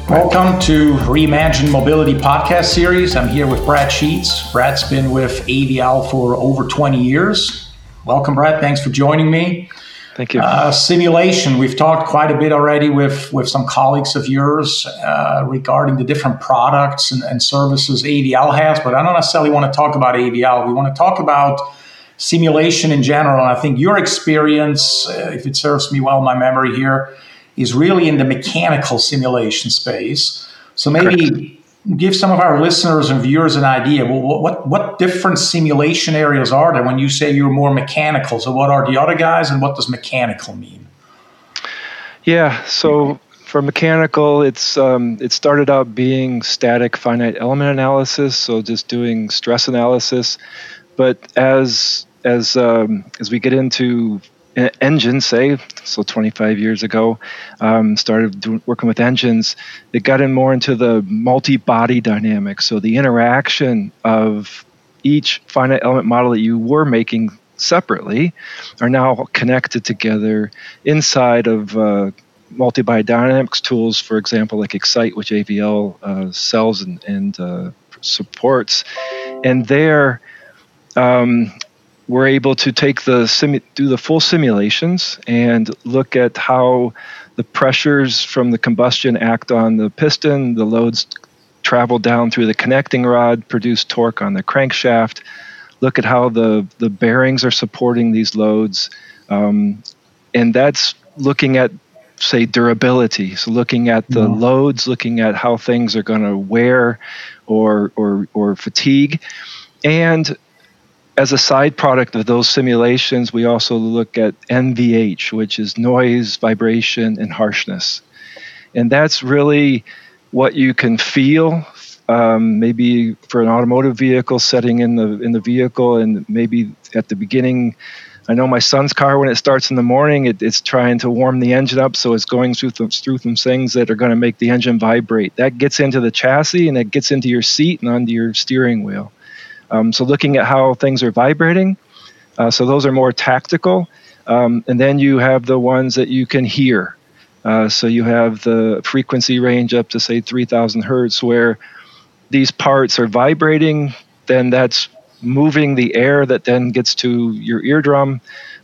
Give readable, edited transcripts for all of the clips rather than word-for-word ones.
Welcome to Reimagine Mobility podcast series. I'm here with Brad Sheets. Brad's been with AVL for over 20 years. Welcome, Brad. Thanks for joining me. Thank you. Simulation. We've talked quite a bit already with some colleagues of yours regarding the different products and services AVL has, but I don't necessarily want to talk about AVL. We want to talk about simulation in general. And I think your experience, if it serves me well, my memory here, is really in the mechanical simulation space. So maybe give some of our listeners and viewers an idea. Well, what different simulation areas are there when you say you're more mechanical? So what are the other guys and what does mechanical mean? Yeah, so for mechanical, it started out being static finite element analysis, so just doing stress analysis. But as we get into engines, say, so 25 years ago, started working with engines, it got in more into the multi-body dynamics. So the interaction of each finite element model that you were making separately are now connected together inside of multi-body dynamics tools, for example, like Excite, which AVL sells and supports. And there, we're able to take do the full simulations and look at how the pressures from the combustion act on the piston, the loads travel down through the connecting rod, produce torque on the crankshaft, look at how the bearings are supporting these loads. And that's looking at, say, durability. So looking at the loads, looking at how things are going to wear or fatigue. And as a side product of those simulations, we also look at NVH, which is noise, vibration, and harshness. And that's really what you can feel, maybe for an automotive vehicle setting in the vehicle, and maybe at the beginning. I know my son's car, when it starts in the morning, it's trying to warm the engine up, so it's going through some things that are going to make the engine vibrate. That gets into the chassis, and it gets into your seat and onto your steering wheel. So looking at how things are vibrating, so those are more tactical. And then you have the ones that you can hear. So you have the frequency range up to, say, 3,000 hertz, where these parts are vibrating. Then that's moving the air that then gets to your eardrum,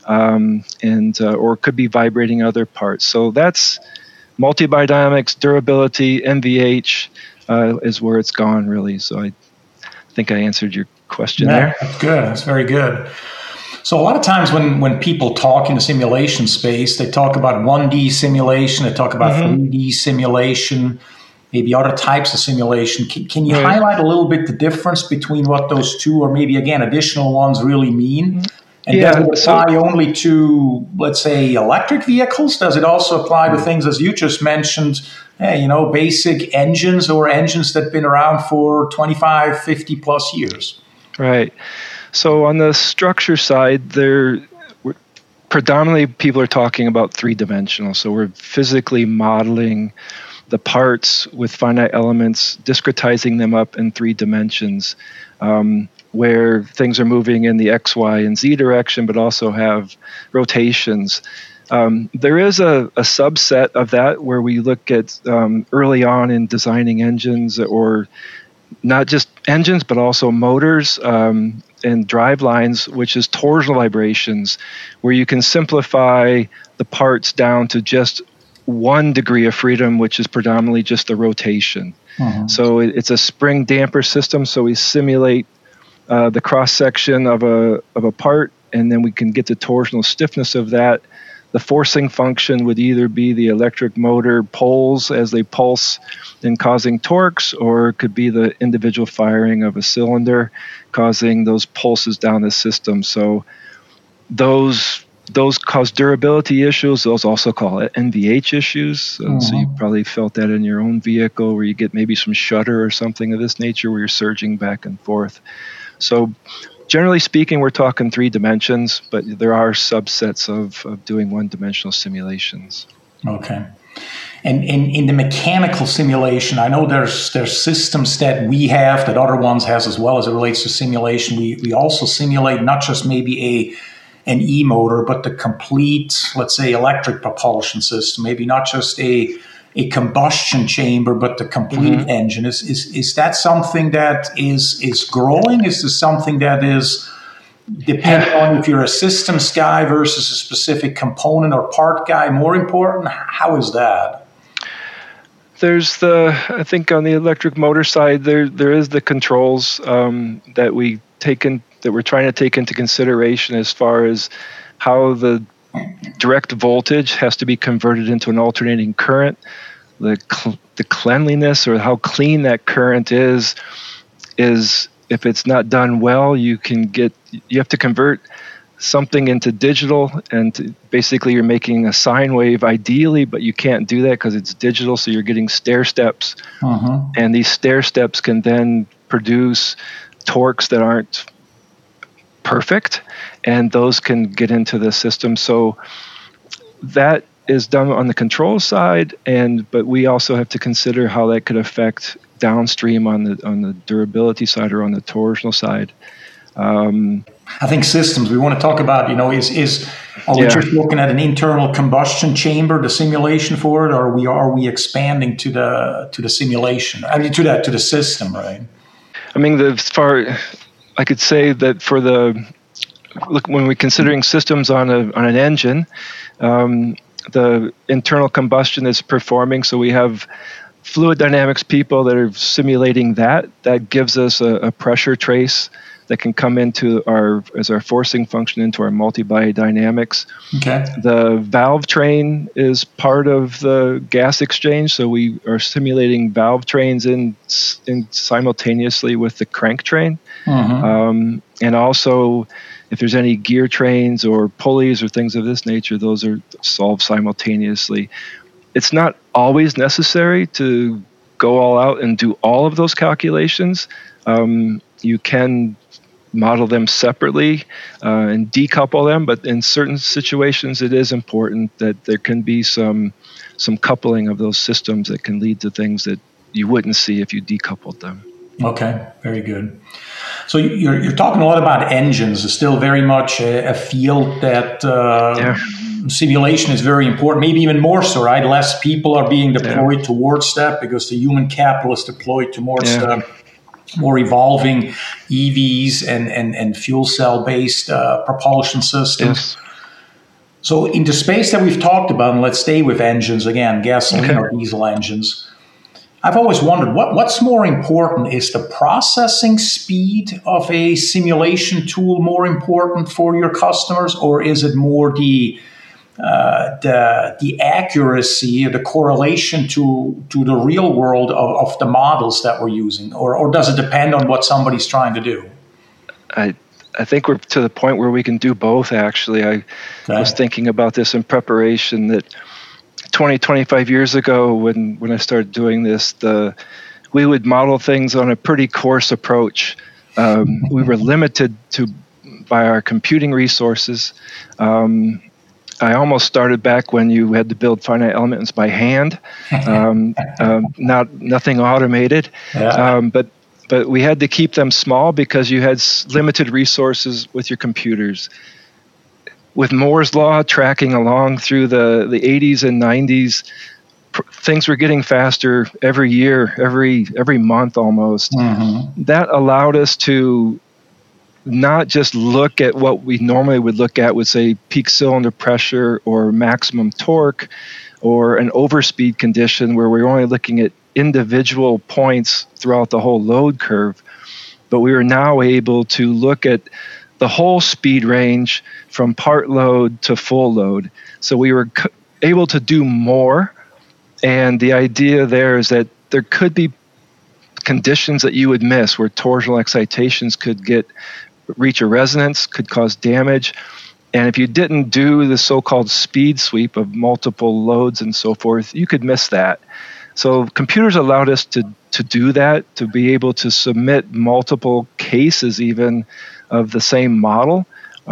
or could be vibrating other parts. So that's multi-body dynamics, durability, NVH is where it's gone, really. So I think I answered your question there. That's good. That's very good. So a lot of times when people talk in the simulation space, they talk about 1D simulation, they talk about 3D simulation, maybe other types of simulation. Can you highlight a little bit the difference between what those two, or maybe, again, additional ones really mean? And does it apply only to, let's say, electric vehicles? Does it also apply to things, as you just mentioned, basic engines or engines that have been around for 25, 50 plus years? Right. So on the structure side, predominantly people are talking about three-dimensional. So we're physically modeling the parts with finite elements, discretizing them up in 3 dimensions, where things are moving in the X, Y, and Z direction, but also have rotations. There is a subset of that where we look at early on in designing engines, or not just engines, but also motors and drive lines, which is torsional vibrations, where you can simplify the parts down to just 1 degree of freedom, which is predominantly just the rotation. So it's a spring damper system. So we simulate the cross section of a part, and then we can get the torsional stiffness of that. The forcing function would either be the electric motor poles as they pulse and causing torques, or it could be the individual firing of a cylinder causing those pulses down the system. So those cause durability issues. Those also call it NVH issues. So you probably felt that in your own vehicle, where you get maybe some shudder or something of this nature, where you're surging back and forth. So generally speaking, we're talking 3 dimensions, but there are subsets of doing 1-dimensional simulations. Okay. And in the mechanical simulation, I know there's systems that we have that other ones has as well as it relates to simulation. We also simulate not just maybe an E-motor, but the complete, let's say, electric propulsion system, maybe not just a a combustion chamber, but the complete engine. Is that something that is growing? Is this something that is depending on if you're a systems guy versus a specific component or part guy more important? How is that? There's I think on the electric motor side, there is the controls that we're trying to take into consideration as far as how the direct voltage has to be converted into an alternating current. The cleanliness, or how clean that current is if it's not done well, you have to convert something into digital, and basically you're making a sine wave ideally, but you can't do that because it's digital, so you're getting stair steps. And these stair steps can then produce torques that aren't perfect, and those can get into the system. So that is done on the control side, but we also have to consider how that could affect downstream on the durability side or on the torsional side. I think systems we want to talk about, are we just looking at an internal combustion chamber, the simulation for it, or are we expanding to the simulation? I mean, to the system, right? I mean, I could say that when we're considering systems on an engine, the internal combustion is performing. So we have fluid dynamics people that are simulating that. That gives us a pressure trace that can come into as our forcing function into our multi-body dynamics. Okay. The valve train is part of the gas exchange, so we are simulating valve trains in simultaneously with the crank train. And also, if there's any gear trains or pulleys or things of this nature, those are solved simultaneously. It's not always necessary to go all out and do all of those calculations. You can model them separately and decouple them, but in certain situations it is important that there can be some coupling of those systems that can lead to things that you wouldn't see if you decoupled them. Okay, very good. So you're talking a lot about engines. It's still very much a field that simulation is very important, maybe even more so, right? Less people are being deployed towards that because the human capital is deployed towards more evolving EVs and fuel cell-based propulsion systems. Yes. So in the space that we've talked about, and let's stay with engines again, gasoline or diesel engines, I've always wondered what's more important. Is the processing speed of a simulation tool more important for your customers, or is it more the accuracy, the correlation to the real world of the models that we're using, or does it depend on what somebody's trying to do? I think we're to the point where we can do both, actually. I was thinking about this in preparation that 25 years ago when I started doing this, we would model things on a pretty coarse approach. We were limited by our computing resources. I almost started back when you had to build finite elements by hand, nothing automated. But we had to keep them small because you had limited resources with your computers. With Moore's law tracking along through the 80s and 90s, things were getting faster every year, every month almost. That allowed us to not just look at what we normally would look at with, say, peak cylinder pressure or maximum torque or an overspeed condition where we're only looking at individual points throughout the whole load curve. But we are now able to look at the whole speed range from part load to full load. So we were able to do more. And the idea there is that there could be conditions that you would miss where torsional excitations could reach a resonance, could cause damage. And if you didn't do the so-called speed sweep of multiple loads and so forth, you could miss that. So computers allowed us to do that, to be able to submit multiple cases even of the same model.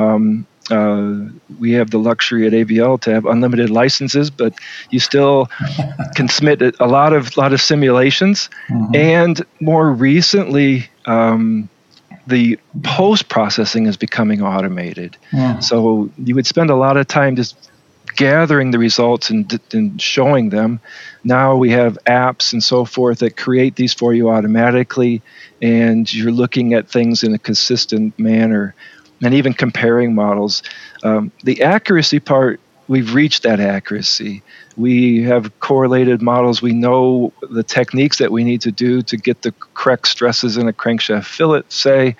We have the luxury at AVL to have unlimited licenses, but you still can submit a lot of simulations. And more recently, the post-processing is becoming automated. So you would spend a lot of time just gathering the results and showing them. Now we have apps and so forth that create these for you automatically, and you're looking at things in a consistent manner, and even comparing models. The accuracy part, we've reached that accuracy. We have correlated models. We know the techniques that we need to do to get the correct stresses in a crankshaft fillet, say,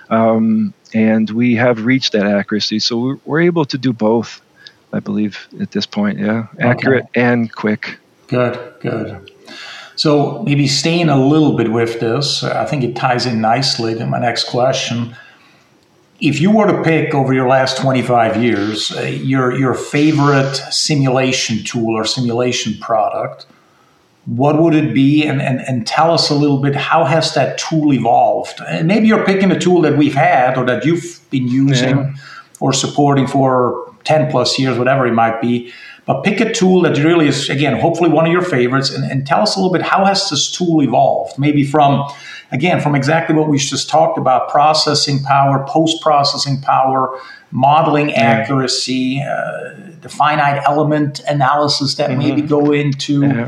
and we have reached that accuracy. So we're able to do both, I believe, at this point. Yeah, accurate and quick. Good. So maybe staying a little bit with this, I think it ties in nicely to my next question. If you were to pick over your last 25 years, your favorite simulation tool or simulation product, what would it be? And tell us a little bit, how has that tool evolved? And maybe you're picking a tool that we've had or that you've been using or supporting for 10 plus years, whatever it might be. But pick a tool that really is, again, hopefully one of your favorites, and tell us a little bit, how has this tool evolved? Maybe from exactly what we just talked about, processing power, post-processing power, modeling accuracy, the finite element analysis that maybe go into,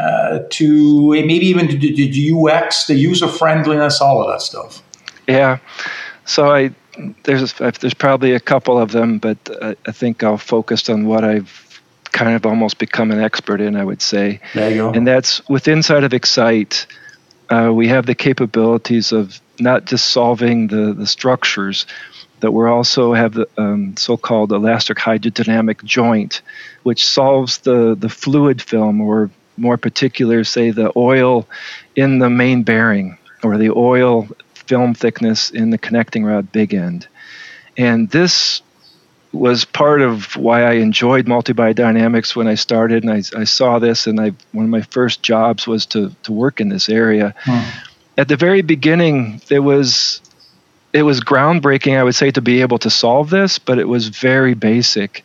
to maybe even the UX, the user-friendliness, all of that stuff. Yeah. So there's probably a couple of them, but I think I'll focus on what I've kind of almost become an expert in, I would say. There you go. And that's inside of Excite. We have the capabilities of not just solving the structures, but we also have the so-called elastic hydrodynamic joint, which solves the fluid film, or more particular, say, the oil in the main bearing, or the oil film thickness in the connecting rod big end. And this was part of why I enjoyed multi-biodynamics when I started, and I saw this, and one of my first jobs was to work in this area. At the very beginning, it was groundbreaking, I would say, to be able to solve this, but it was very basic.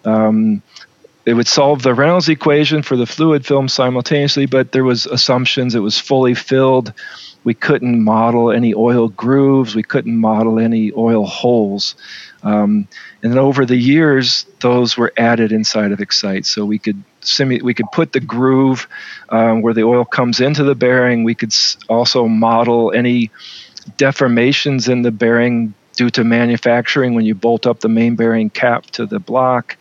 It would solve the Reynolds equation for the fluid film simultaneously, but there was assumptions. It was fully filled. We couldn't model any oil grooves. We couldn't model any oil holes. And then over the years, those were added inside of Excite. So we could put the groove where the oil comes into the bearing. We could also model any deformations in the bearing due to manufacturing when you bolt up the main bearing cap to the block.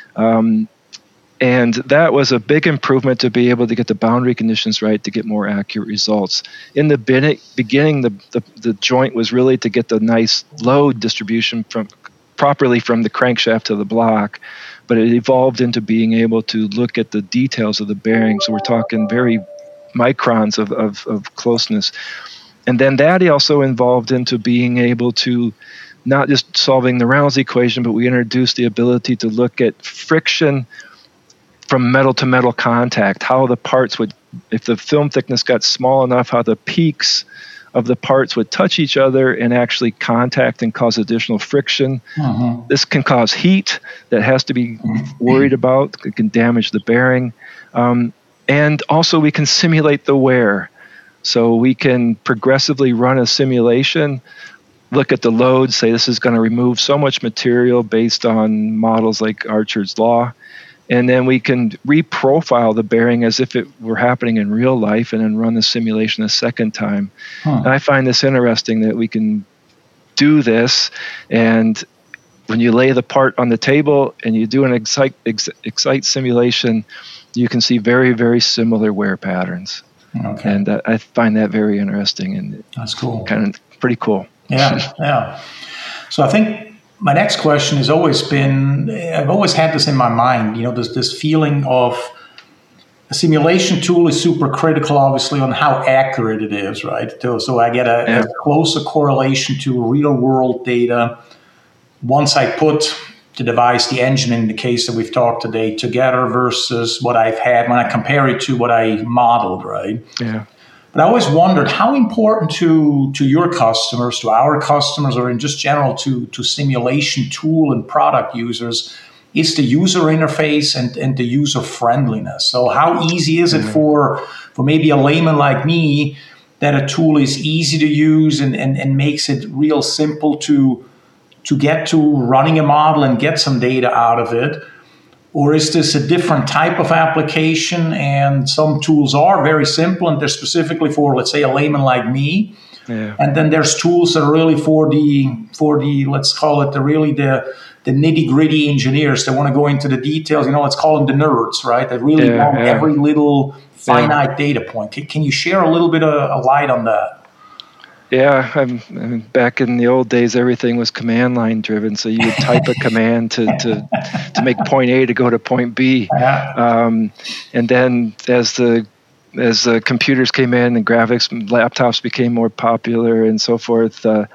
And that was a big improvement to be able to get the boundary conditions right to get more accurate results. In the beginning, the joint was really to get the nice load distribution properly from the crankshaft to the block, but it evolved into being able to look at the details of the bearing. So we're talking very microns of closeness. And then that also involved into being able to not just solving the Reynolds equation, but we introduced the ability to look at friction from metal to metal contact, how the parts would, if the film thickness got small enough, how the peaks of the parts would touch each other and actually contact and cause additional friction. This can cause heat that has to be worried about. It can damage the bearing. And also we can simulate the wear. So we can progressively run a simulation, look at the load, say this is going to remove so much material based on models like Archer's Law. And then we can reprofile the bearing as if it were happening in real life and then run the simulation a second time. And I find this interesting that we can do this, and when you lay the part on the table and you do an Excite simulation, you can see very, very similar wear patterns. Okay. And I find that very interesting. And that's cool. Kind of pretty cool. Yeah. So I think my next question has always been, I've always had this in my mind, this feeling of a simulation tool is super critical, obviously, on how accurate it is, right? So I get a closer correlation to real world data once I put the device, the engine in the case that we've talked today, together versus what I've had when I compare it to what I modeled, right? Yeah. But I always wondered how important to your customers, to our customers, or in just general to simulation tool and product users is the user interface and the user friendliness. So how easy is it for maybe a layman like me that a tool is easy to use and makes it real simple to get to running a model and get some data out of it? Or is this a different type of application? And some tools are very simple and they're specifically for, let's say, a layman like me. Yeah. And then there's tools that are really for the let's call it the nitty gritty engineers that want to go into the details. Let's call them the nerds, right? That really want every little finite data point. Can you share a little bit of a light on that? Yeah, I'm back in the old days, everything was command line driven. So you would type a command to make point A to go to point B. And then as the computers came in and graphics laptops became more popular and so forth, the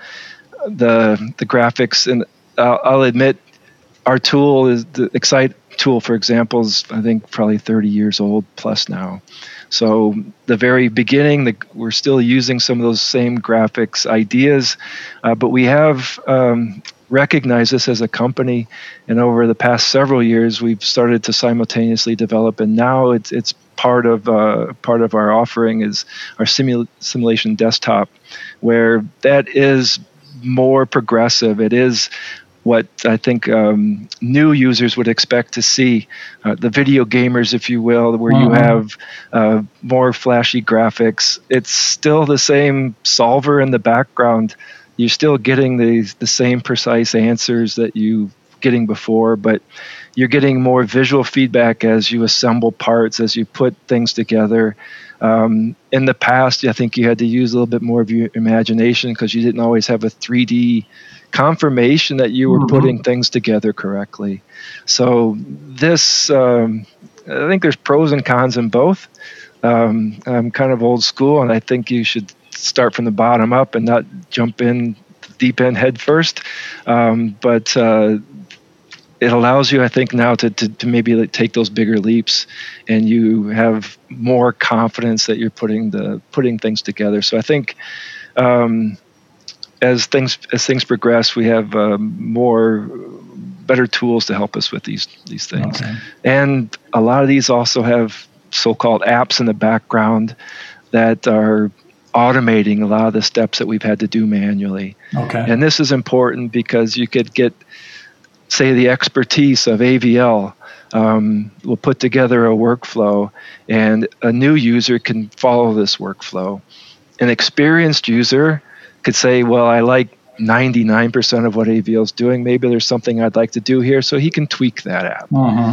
graphics, and I'll admit our tool is the Excite tool, for example, is I think probably 30 years old plus now. So the very beginning, we're still using some of those same graphics ideas, but we have recognized this as a company, and over the past several years, we've started to simultaneously develop, and now it's part of our offering is our simulation desktop, where that is more progressive. It is what I think new users would expect to see, the video gamers, if you will, where you have more flashy graphics. It's still the same solver in the background. You're still getting the same precise answers that you getting before, but you're getting more visual feedback as you assemble parts, as you put things together. In the past, I think you had to use a little bit more of your imagination because you didn't always have a 3D confirmation that you were putting things together correctly. So this, I think there's pros and cons in both. I'm kind of old school, and I think you should start from the bottom up and not jump in deep end head first. But it allows you, I think, now to maybe take those bigger leaps, and you have more confidence that you're putting things together. So I think as things progress, we have better tools to help us with these things. Okay. And a lot of these also have so-called apps in the background that are automating a lot of the steps that we've had to do manually. Okay. And this is important because you could get, say, the expertise of AVL will put together a workflow, and a new user can follow this workflow. An experienced user could say, well, I like 99% of what AVL is doing. Maybe there's something I'd like to do here, so he can tweak that app.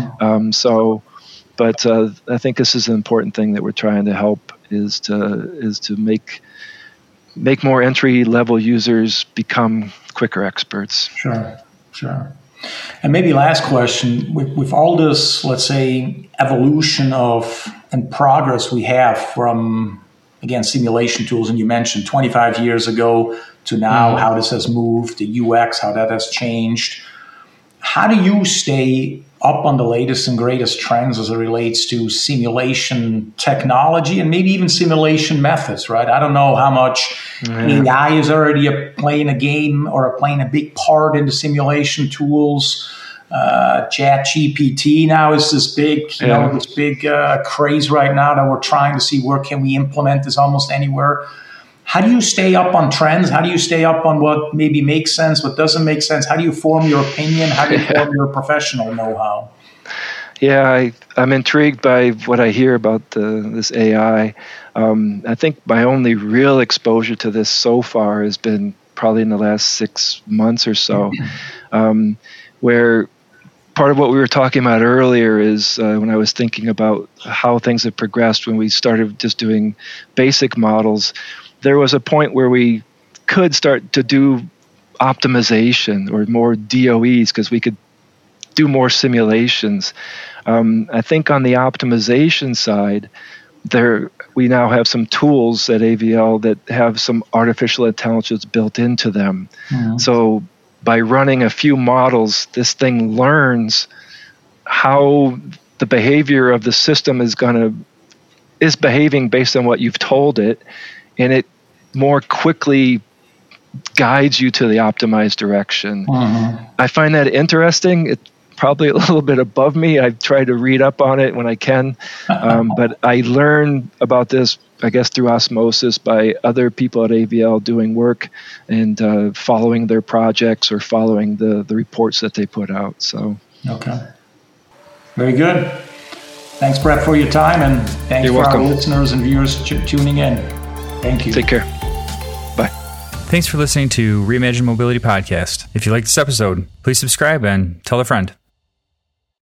But I think this is an important thing that we're trying to help is to make more entry-level users become quicker experts. Sure. And maybe last question, with all this, let's say, evolution and progress we have from, again, simulation tools, and you mentioned 25 years ago to now, how this has moved, the UX, how that has changed. How do you stay up on the latest and greatest trends as it relates to simulation technology and maybe even simulation methods, right? I don't know how much AI is already playing a game or playing a big part in the simulation tools. ChatGPT now is this big, craze right now that we're trying to see where can we implement this almost anywhere. How do you stay up on trends? How do you stay up on what maybe makes sense, what doesn't make sense? How do you form your opinion? How do you form your professional know-how? Yeah, I'm intrigued by what I hear about this AI. I think my only real exposure to this so far has been probably in the last 6 months or so, where part of what we were talking about earlier is when I was thinking about how things have progressed when we started just doing basic models. There was a point where we could start to do optimization or more DOEs because we could do more simulations. I think on the optimization side, we now have some tools at AVL that have some artificial intelligence built into them. So by running a few models, this thing learns how the behavior of the system is behaving based on what you've told it, and it more quickly guides you to the optimized direction. I find that interesting. It's probably a little bit above me. I try to read up on it when I can, but I learn about this, I guess, through osmosis by other people at AVL doing work and following their projects or following the reports that they put out. So, okay. Very good. Thanks, Brett, for your time, and thanks for our listeners and viewers tuning in. Thank you. Take care. Bye. Thanks for listening to Reimagine Mobility Podcast. If you like this episode, please subscribe and tell a friend.